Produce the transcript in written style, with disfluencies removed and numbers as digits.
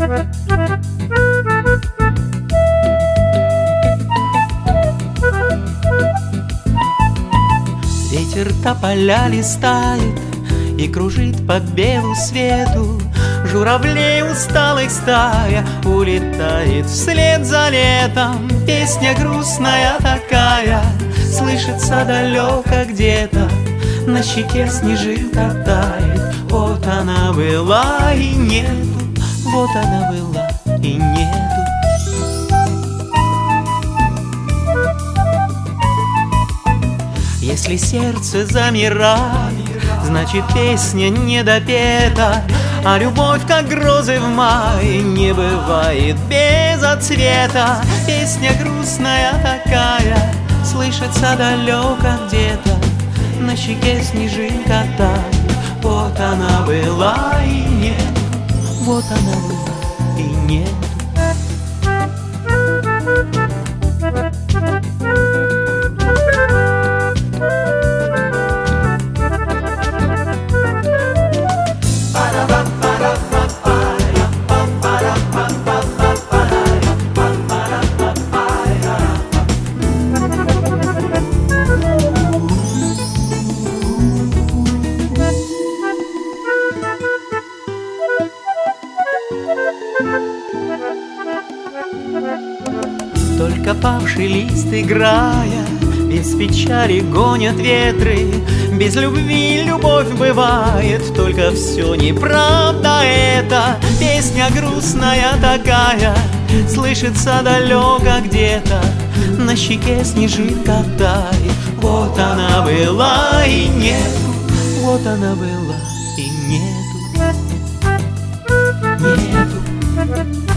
Ветер тополя листает и кружит по белу свету. Журавлей усталых стая улетает вслед за летом. Песня грустная такая слышится далеко где-то. На щеке снежинка тает. Вот она была и нету, вот она была и нету. Если сердце замирает, значит песня не допета. А любовь, как грозы в мае, не бывает без отцвета. Песня грустная такая слышится далеко где-то. На щеке снежинка тает. Вот она была и нет, вот она была и нет. Только павший лист, играя, без печали гонят ветры. Без любви любовь бывает, только все неправда это. Песня грустная такая слышится далеко где-то. На щеке снежинка тает. Вот она была и нету, вот она была и нету. Нету.